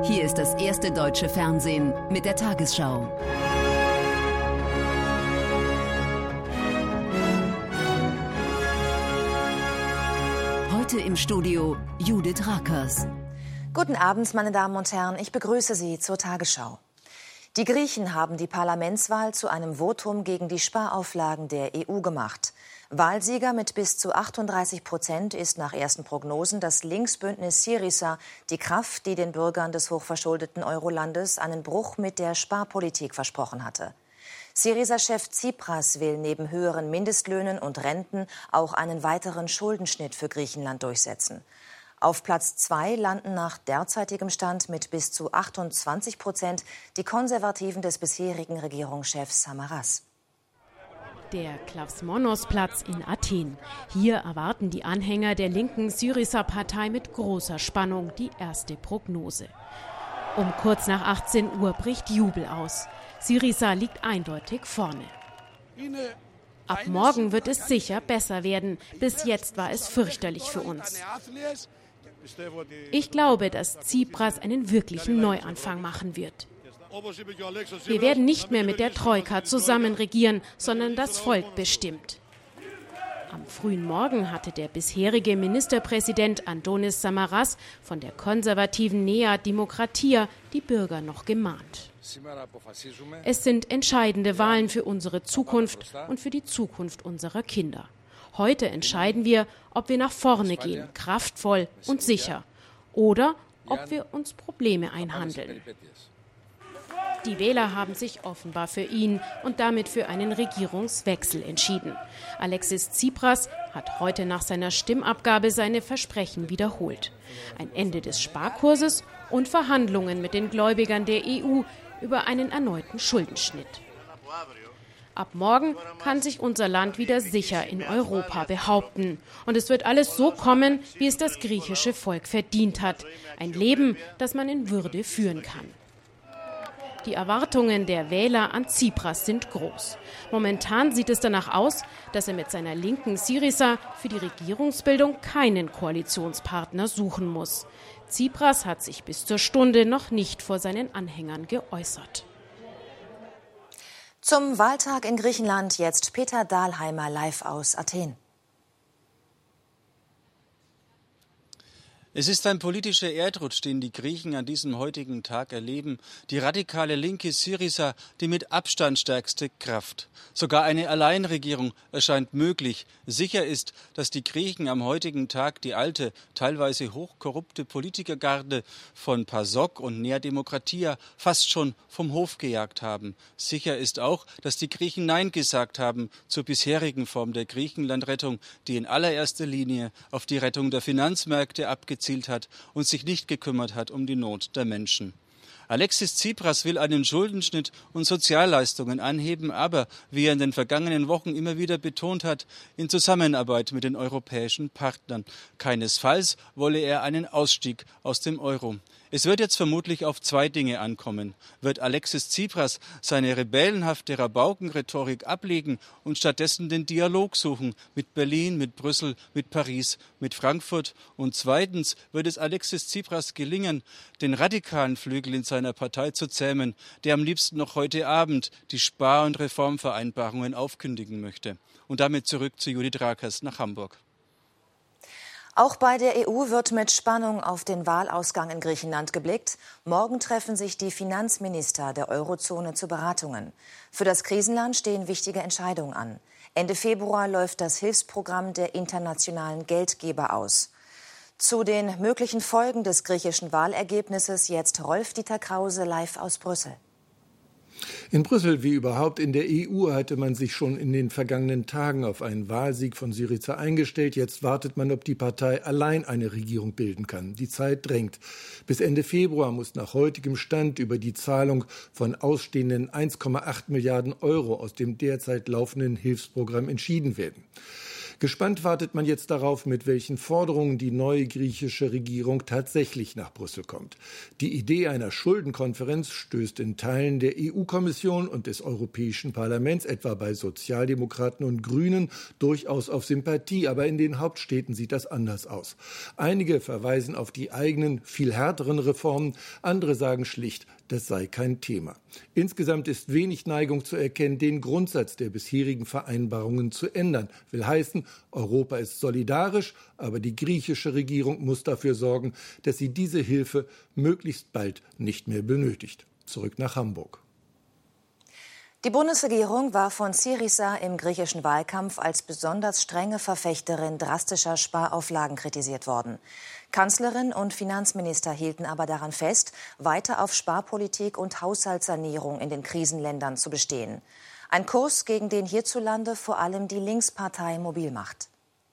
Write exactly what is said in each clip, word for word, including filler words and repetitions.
Hier ist das erste deutsche Fernsehen mit der Tagesschau. Heute im Studio Judith Rakers. Guten Abend, meine Damen und Herren. Ich begrüße Sie zur Tagesschau. Die Griechen haben die Parlamentswahl zu einem Votum gegen die Sparauflagen der E U gemacht. Wahlsieger mit bis zu achtunddreißig Prozent ist nach ersten Prognosen das Linksbündnis Syriza, die Kraft, die den Bürgern des hochverschuldeten Eurolandes einen Bruch mit der Sparpolitik versprochen hatte. Syriza-Chef Tsipras will neben höheren Mindestlöhnen und Renten auch einen weiteren Schuldenschnitt für Griechenland durchsetzen. Auf Platz zwei landen nach derzeitigem Stand mit bis zu achtundzwanzig Prozent die Konservativen des bisherigen Regierungschefs Samaras. Der Klavsmonos-Platz in Athen. Hier erwarten die Anhänger der linken Syriza-Partei mit großer Spannung die erste Prognose. Um kurz nach achtzehn Uhr bricht Jubel aus. Syriza liegt eindeutig vorne. Ab morgen wird es sicher besser werden. Bis jetzt war es fürchterlich für uns. Ich glaube, dass Tsipras einen wirklichen Neuanfang machen wird. Wir werden nicht mehr mit der Troika zusammen regieren, sondern das Volk bestimmt. Am frühen Morgen hatte der bisherige Ministerpräsident Antonis Samaras von der konservativen Nea Dimokratia die Bürger noch gemahnt. Es sind entscheidende Wahlen für unsere Zukunft und für die Zukunft unserer Kinder. Heute entscheiden wir, ob wir nach vorne gehen, kraftvoll und sicher, oder ob wir uns Probleme einhandeln. Die Wähler haben sich offenbar für ihn und damit für einen Regierungswechsel entschieden. Alexis Tsipras hat heute nach seiner Stimmabgabe seine Versprechen wiederholt. Ein Ende des Sparkurses und Verhandlungen mit den Gläubigern der E U über einen erneuten Schuldenschnitt. Ab morgen kann sich unser Land wieder sicher in Europa behaupten. Und es wird alles so kommen, wie es das griechische Volk verdient hat. Ein Leben, das man in Würde führen kann. Die Erwartungen der Wähler an Tsipras sind groß. Momentan sieht es danach aus, dass er mit seiner linken Syriza für die Regierungsbildung keinen Koalitionspartner suchen muss. Tsipras hat sich bis zur Stunde noch nicht vor seinen Anhängern geäußert. Zum Wahltag in Griechenland jetzt Peter Dahlheimer live aus Athen. Es ist ein politischer Erdrutsch, den die Griechen an diesem heutigen Tag erleben. Die radikale linke Syriza, die mit Abstand stärkste Kraft. Sogar eine Alleinregierung erscheint möglich. Sicher ist, dass die Griechen am heutigen Tag die alte, teilweise hochkorrupte Politikergarde von PASOK und Nea Dimokratia fast schon vom Hof gejagt haben. Sicher ist auch, dass die Griechen Nein gesagt haben zur bisherigen Form der Griechenlandrettung, die in allererster Linie auf die Rettung der Finanzmärkte abgezielt hat und sich nicht gekümmert hat um die Not der Menschen. Alexis Tsipras will einen Schuldenschnitt und Sozialleistungen anheben, aber, wie er in den vergangenen Wochen immer wieder betont hat, in Zusammenarbeit mit den europäischen Partnern. Keinesfalls wolle er einen Ausstieg aus dem Euro. Es wird jetzt vermutlich auf zwei Dinge ankommen. Wird Alexis Tsipras seine rebellenhafte Rabaukenrhetorik ablegen und stattdessen den Dialog suchen mit Berlin, mit Brüssel, mit Paris, mit Frankfurt? Und zweitens wird es Alexis Tsipras gelingen, den radikalen Flügel in seiner Partei zu zähmen, der am liebsten noch heute Abend die Spar- und Reformvereinbarungen aufkündigen möchte. Und damit zurück zu Judith Rakers nach Hamburg. Auch bei der E U wird mit Spannung auf den Wahlausgang in Griechenland geblickt. Morgen treffen sich die Finanzminister der Eurozone zu Beratungen. Für das Krisenland stehen wichtige Entscheidungen an. Ende Februar läuft das Hilfsprogramm der internationalen Geldgeber aus. Zu den möglichen Folgen des griechischen Wahlergebnisses jetzt Rolf-Dieter Krause live aus Brüssel. In Brüssel wie überhaupt in der E U hatte man sich schon in den vergangenen Tagen auf einen Wahlsieg von Syriza eingestellt. Jetzt wartet man, ob die Partei allein eine Regierung bilden kann. Die Zeit drängt. Bis Ende Februar muss nach heutigem Stand über die Zahlung von ausstehenden eins Komma acht Milliarden Euro aus dem derzeit laufenden Hilfsprogramm entschieden werden. Gespannt wartet man jetzt darauf, mit welchen Forderungen die neue griechische Regierung tatsächlich nach Brüssel kommt. Die Idee einer Schuldenkonferenz stößt in Teilen der E U-Kommission und des Europäischen Parlaments, etwa bei Sozialdemokraten und Grünen, durchaus auf Sympathie. Aber in den Hauptstädten sieht das anders aus. Einige verweisen auf die eigenen, viel härteren Reformen. Andere sagen schlicht, das sei kein Thema. Insgesamt ist wenig Neigung zu erkennen, den Grundsatz der bisherigen Vereinbarungen zu ändern. Will heißen, Europa ist solidarisch, aber die griechische Regierung muss dafür sorgen, dass sie diese Hilfe möglichst bald nicht mehr benötigt. Zurück nach Hamburg. Die Bundesregierung war von Syriza im griechischen Wahlkampf als besonders strenge Verfechterin drastischer Sparauflagen kritisiert worden. Kanzlerin und Finanzminister hielten aber daran fest, weiter auf Sparpolitik und Haushaltssanierung in den Krisenländern zu bestehen. Ein Kurs, gegen den hierzulande vor allem die Linkspartei mobil macht.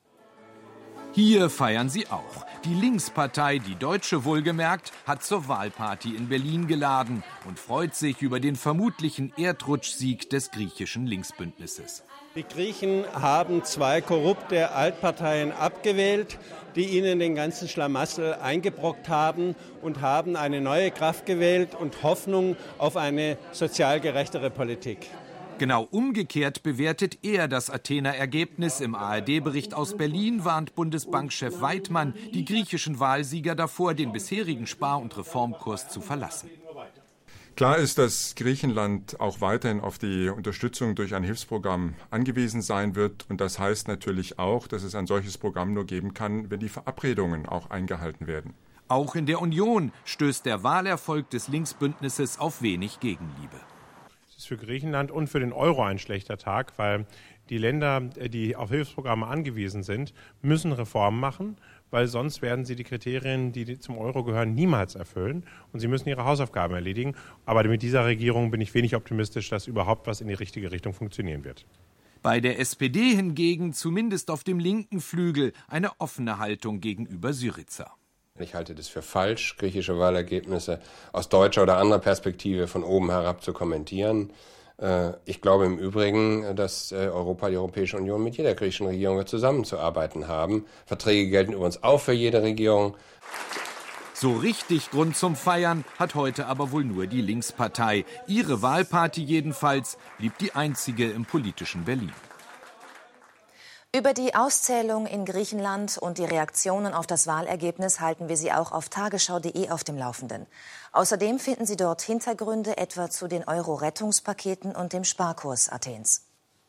Hier feiern sie auch. Die Linkspartei, die Deutsche wohlgemerkt, hat zur Wahlparty in Berlin geladen und freut sich über den vermutlichen Erdrutschsieg des griechischen Linksbündnisses. Die Griechen haben zwei korrupte Altparteien abgewählt, die ihnen den ganzen Schlamassel eingebrockt haben, und haben eine neue Kraft gewählt und Hoffnung auf eine sozial gerechtere Politik. Genau umgekehrt bewertet er das Athener Ergebnis. Im A R D-Bericht aus Berlin warnt Bundesbankchef Weidmann die griechischen Wahlsieger davor, den bisherigen Spar- und Reformkurs zu verlassen. Klar ist, dass Griechenland auch weiterhin auf die Unterstützung durch ein Hilfsprogramm angewiesen sein wird. Und das heißt natürlich auch, dass es ein solches Programm nur geben kann, wenn die Verabredungen auch eingehalten werden. Auch in der Union stößt der Wahlerfolg des Linksbündnisses auf wenig Gegenliebe. Es ist für Griechenland und für den Euro ein schlechter Tag, weil die Länder, die auf Hilfsprogramme angewiesen sind, müssen Reformen machen, weil sonst werden sie die Kriterien, die zum Euro gehören, niemals erfüllen. Und sie müssen ihre Hausaufgaben erledigen. Aber mit dieser Regierung bin ich wenig optimistisch, dass überhaupt was in die richtige Richtung funktionieren wird. Bei der S P D hingegen, zumindest auf dem linken Flügel, eine offene Haltung gegenüber Syriza. Ich halte das für falsch, griechische Wahlergebnisse aus deutscher oder anderer Perspektive von oben herab zu kommentieren. Ich glaube im Übrigen, dass Europa, die Europäische Union mit jeder griechischen Regierung zusammenzuarbeiten haben. Verträge gelten übrigens auch für jede Regierung. So richtig Grund zum Feiern hat heute aber wohl nur die Linkspartei. Ihre Wahlparty jedenfalls blieb die einzige im politischen Berlin. Über die Auszählung in Griechenland und die Reaktionen auf das Wahlergebnis halten wir Sie auch auf tagesschau punkt de auf dem Laufenden. Außerdem finden Sie dort Hintergründe etwa zu den Euro-Rettungspaketen und dem Sparkurs Athens.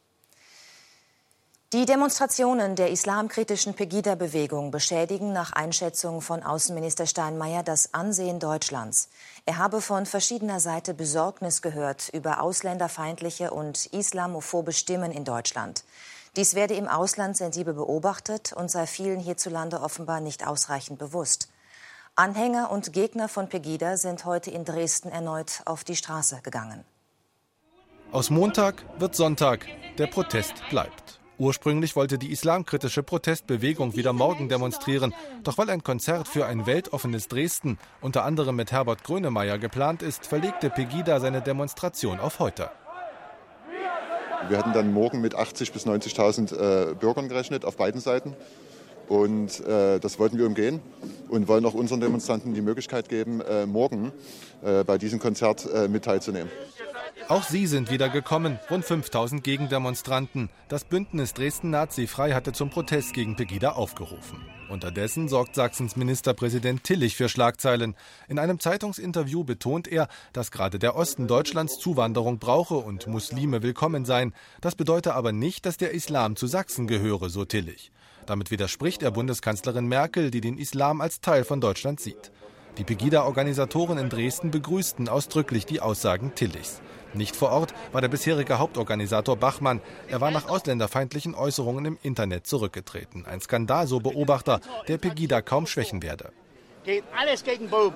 Die Demonstrationen der islamkritischen Pegida-Bewegung beschädigen nach Einschätzung von Außenminister Steinmeier das Ansehen Deutschlands. Er habe von verschiedener Seite Besorgnis gehört über ausländerfeindliche und islamophobe Stimmen in Deutschland. Dies werde im Ausland sensibel beobachtet und sei vielen hierzulande offenbar nicht ausreichend bewusst. Anhänger und Gegner von Pegida sind heute in Dresden erneut auf die Straße gegangen. Aus Montag wird Sonntag. Der Protest bleibt. Ursprünglich wollte die islamkritische Protestbewegung wieder morgen demonstrieren. Doch weil ein Konzert für ein weltoffenes Dresden, unter anderem mit Herbert Grönemeyer, geplant ist, verlegte Pegida seine Demonstration auf heute. Wir hatten dann morgen mit achtzigtausend bis neunzigtausend äh, Bürgern gerechnet auf beiden Seiten. Und äh, das wollten wir umgehen und wollen auch unseren Demonstranten die Möglichkeit geben, äh, morgen äh, bei diesem Konzert äh, mit teilzunehmen. Auch sie sind wieder gekommen, rund fünftausend Gegendemonstranten. Das Bündnis Dresden Nazi-Frei hatte zum Protest gegen Pegida aufgerufen. Unterdessen sorgt Sachsens Ministerpräsident Tillich für Schlagzeilen. In einem Zeitungsinterview betont er, dass gerade der Osten Deutschlands Zuwanderung brauche und Muslime willkommen seien. Das bedeute aber nicht, dass der Islam zu Sachsen gehöre, so Tillich. Damit widerspricht er Bundeskanzlerin Merkel, die den Islam als Teil von Deutschland sieht. Die Pegida-Organisatoren in Dresden begrüßten ausdrücklich die Aussagen Tillichs. Nicht vor Ort war der bisherige Hauptorganisator Bachmann. Er war nach ausländerfeindlichen Äußerungen im Internet zurückgetreten. Ein Skandal, so Beobachter, der Pegida kaum schwächen werde. Geht alles gegen Bogen.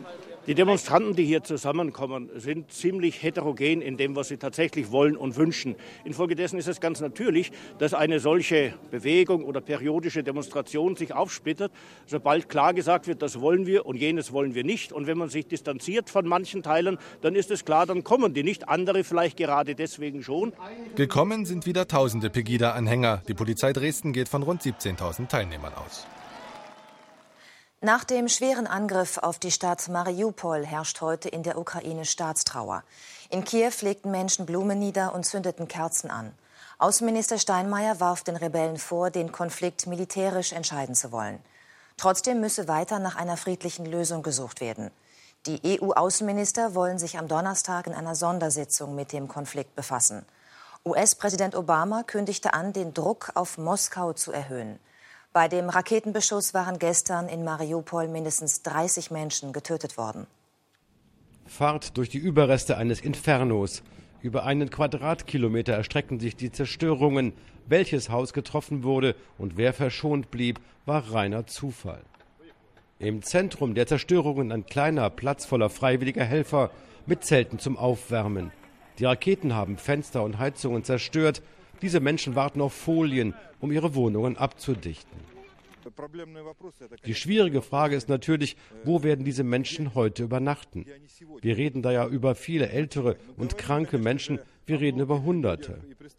Die Demonstranten, die hier zusammenkommen, sind ziemlich heterogen in dem, was sie tatsächlich wollen und wünschen. Infolgedessen ist es ganz natürlich, dass eine solche Bewegung oder periodische Demonstration sich aufsplittert, sobald klar gesagt wird, das wollen wir und jenes wollen wir nicht. Und wenn man sich distanziert von manchen Teilen, dann ist es klar, dann kommen die nicht. Andere vielleicht gerade deswegen schon. Gekommen sind wieder tausende Pegida-Anhänger. Die Polizei Dresden geht von rund siebzehntausend Teilnehmern aus. Nach dem schweren Angriff auf die Stadt Mariupol herrscht heute in der Ukraine Staatstrauer. In Kiew legten Menschen Blumen nieder und zündeten Kerzen an. Außenminister Steinmeier warf den Rebellen vor, den Konflikt militärisch entscheiden zu wollen. Trotzdem müsse weiter nach einer friedlichen Lösung gesucht werden. Die E U-Außenminister wollen sich am Donnerstag in einer Sondersitzung mit dem Konflikt befassen. U S-Präsident Obama kündigte an, den Druck auf Moskau zu erhöhen. Bei dem Raketenbeschuss waren gestern in Mariupol mindestens dreißig Menschen getötet worden. Fahrt durch die Überreste eines Infernos. Über einen Quadratkilometer erstrecken sich die Zerstörungen. Welches Haus getroffen wurde und wer verschont blieb, war reiner Zufall. Im Zentrum der Zerstörungen ein kleiner Platz voller freiwilliger Helfer mit Zelten zum Aufwärmen. Die Raketen haben Fenster und Heizungen zerstört. Diese Menschen warten auf Folien, um ihre Wohnungen abzudichten. Die schwierige Frage ist natürlich, wo werden diese Menschen heute übernachten? Wir reden da ja über viele ältere und kranke Menschen, wir reden über Hunderte.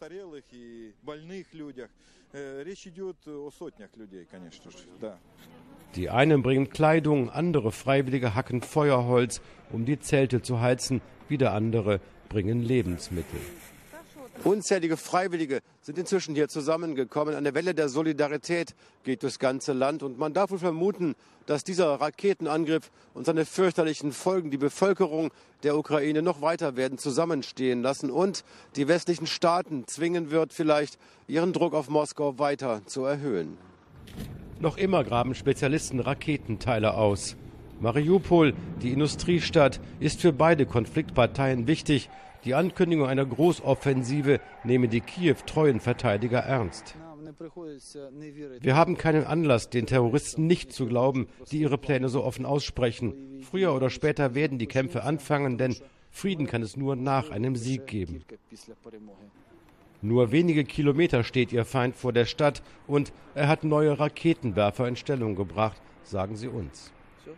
Die einen bringen Kleidung, andere Freiwillige hacken Feuerholz, um die Zelte zu heizen, wieder andere bringen Lebensmittel. Unzählige Freiwillige sind inzwischen hier zusammengekommen. Eine Welle der Solidarität geht durchs ganze Land. Und man darf wohl vermuten, dass dieser Raketenangriff und seine fürchterlichen Folgen die Bevölkerung der Ukraine noch weiter werden zusammenstehen lassen und die westlichen Staaten zwingen wird, vielleicht ihren Druck auf Moskau weiter zu erhöhen. Noch immer graben Spezialisten Raketenteile aus. Mariupol, die Industriestadt, ist für beide Konfliktparteien wichtig. Die Ankündigung einer Großoffensive nehme die Kiew-treuen Verteidiger ernst. Wir haben keinen Anlass, den Terroristen nicht zu glauben, die ihre Pläne so offen aussprechen. Früher oder später werden die Kämpfe anfangen, denn Frieden kann es nur nach einem Sieg geben. Nur wenige Kilometer steht ihr Feind vor der Stadt und er hat neue Raketenwerfer in Stellung gebracht, sagen sie uns.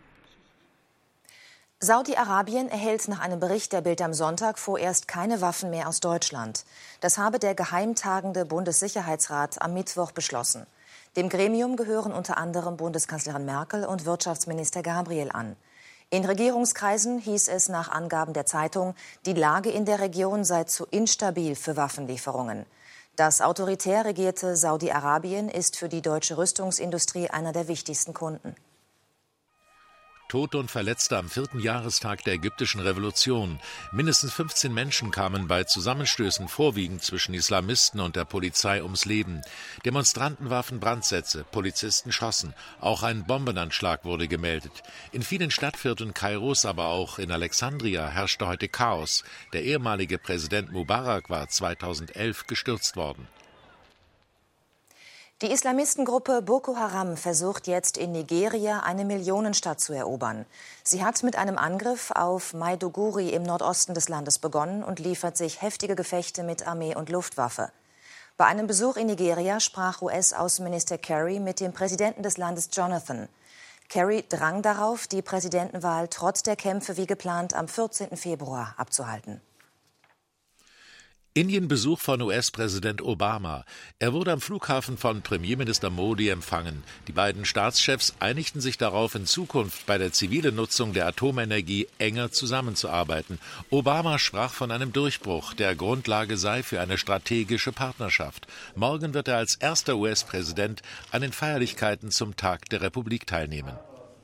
Saudi-Arabien erhält nach einem Bericht der Bild am Sonntag vorerst keine Waffen mehr aus Deutschland. Das habe der geheimtagende Bundessicherheitsrat am Mittwoch beschlossen. Dem Gremium gehören unter anderem Bundeskanzlerin Merkel und Wirtschaftsminister Gabriel an. In Regierungskreisen hieß es nach Angaben der Zeitung, die Lage in der Region sei zu instabil für Waffenlieferungen. Das autoritär regierte Saudi-Arabien ist für die deutsche Rüstungsindustrie einer der wichtigsten Kunden. Tote und Verletzte am vierten Jahrestag der ägyptischen Revolution. Mindestens fünfzehn Menschen kamen bei Zusammenstößen vorwiegend zwischen Islamisten und der Polizei ums Leben. Demonstranten warfen Brandsätze, Polizisten schossen. Auch ein Bombenanschlag wurde gemeldet. In vielen Stadtvierteln Kairos, aber auch in Alexandria herrschte heute Chaos. Der ehemalige Präsident Mubarak war zweitausendelf gestürzt worden. Die Islamistengruppe Boko Haram versucht jetzt in Nigeria eine Millionenstadt zu erobern. Sie hat mit einem Angriff auf Maiduguri im Nordosten des Landes begonnen und liefert sich heftige Gefechte mit Armee und Luftwaffe. Bei einem Besuch in Nigeria sprach U S-Außenminister Kerry mit dem Präsidenten des Landes Jonathan. Kerry drang darauf, die Präsidentenwahl trotz der Kämpfe wie geplant am vierzehnten Februar abzuhalten. Indienbesuch von U S-Präsident Obama. Er wurde am Flughafen von Premierminister Modi empfangen. Die beiden Staatschefs einigten sich darauf, in Zukunft bei der zivilen Nutzung der Atomenergie enger zusammenzuarbeiten. Obama sprach von einem Durchbruch, der Grundlage sei für eine strategische Partnerschaft. Morgen wird er als erster U S-Präsident an den Feierlichkeiten zum Tag der Republik teilnehmen.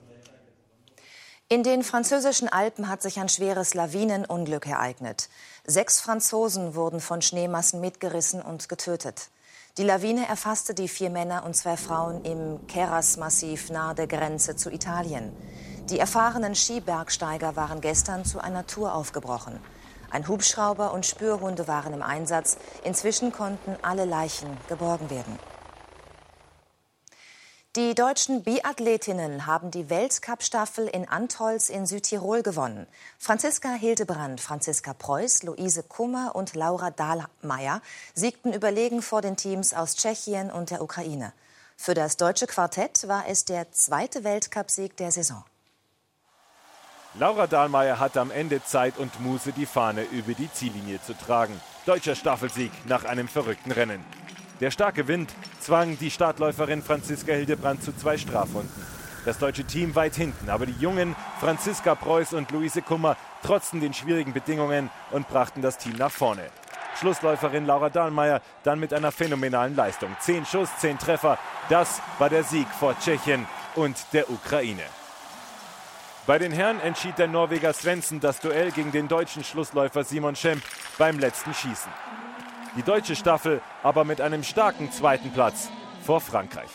In den französischen Alpen hat sich ein schweres Lawinenunglück ereignet. Sechs Franzosen wurden von Schneemassen mitgerissen und getötet. Die Lawine erfasste die vier Männer und zwei Frauen im Keras-Massiv nahe der Grenze zu Italien. Die erfahrenen Skibergsteiger waren gestern zu einer Tour aufgebrochen. Ein Hubschrauber und Spürhunde waren im Einsatz. Inzwischen konnten alle Leichen geborgen werden. Die deutschen Biathletinnen haben die Weltcup-Staffel in Antholz in Südtirol gewonnen. Franziska Hildebrand, Franziska Preuß, Luise Kummer und Laura Dahlmeier siegten überlegen vor den Teams aus Tschechien und der Ukraine. Für das deutsche Quartett war es der zweite Weltcupsieg der Saison. Laura Dahlmeier hat am Ende Zeit und Muße, die Fahne über die Ziellinie zu tragen. Deutscher Staffelsieg nach einem verrückten Rennen. Der starke Wind zwang die Startläuferin Franziska Hildebrand zu zwei Strafrunden. Das deutsche Team weit hinten, aber die Jungen Franziska Preuß und Luise Kummer trotzten den schwierigen Bedingungen und brachten das Team nach vorne. Schlussläuferin Laura Dahlmeier dann mit einer phänomenalen Leistung. Zehn Schuss, zehn Treffer, das war der Sieg vor Tschechien und der Ukraine. Bei den Herren entschied der Norweger Svensson das Duell gegen den deutschen Schlussläufer Simon Schemp beim letzten Schießen. Die deutsche Staffel aber mit einem starken zweiten Platz vor Frankreich.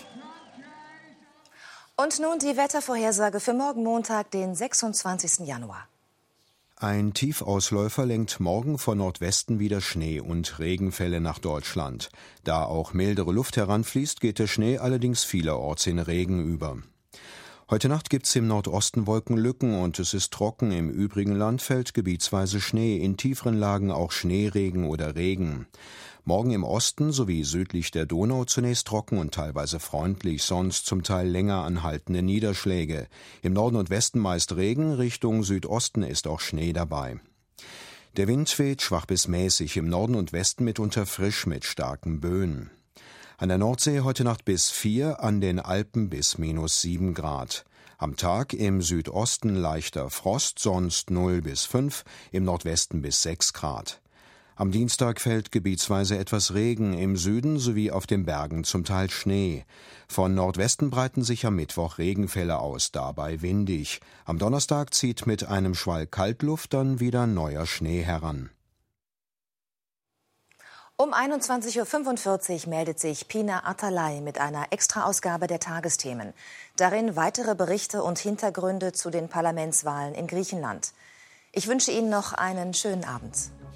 Und nun die Wettervorhersage für morgen Montag, den sechsundzwanzigsten Januar. Ein Tiefausläufer lenkt morgen von Nordwesten wieder Schnee und Regenfälle nach Deutschland. Da auch mildere Luft heranfließt, geht der Schnee allerdings vielerorts in Regen über. Heute Nacht gibt's im Nordosten Wolkenlücken und es ist trocken. Im übrigen Land fällt gebietsweise Schnee, in tieferen Lagen auch Schneeregen oder Regen. Morgen im Osten sowie südlich der Donau zunächst trocken und teilweise freundlich, sonst zum Teil länger anhaltende Niederschläge. Im Norden und Westen meist Regen, Richtung Südosten ist auch Schnee dabei. Der Wind weht schwach bis mäßig, im Norden und Westen mitunter frisch mit starken Böen. An der Nordsee heute Nacht bis vier, an den Alpen bis minus sieben Grad. Am Tag im Südosten leichter Frost, sonst null bis fünf, im Nordwesten bis sechs Grad. Am Dienstag fällt gebietsweise etwas Regen, im Süden sowie auf den Bergen zum Teil Schnee. Von Nordwesten breiten sich am Mittwoch Regenfälle aus, dabei windig. Am Donnerstag zieht mit einem Schwall Kaltluft dann wieder neuer Schnee heran. Um einundzwanzig Uhr fünfundvierzig meldet sich Pina Atalay mit einer Extraausgabe der Tagesthemen. Darin weitere Berichte und Hintergründe zu den Parlamentswahlen in Griechenland. Ich wünsche Ihnen noch einen schönen Abend.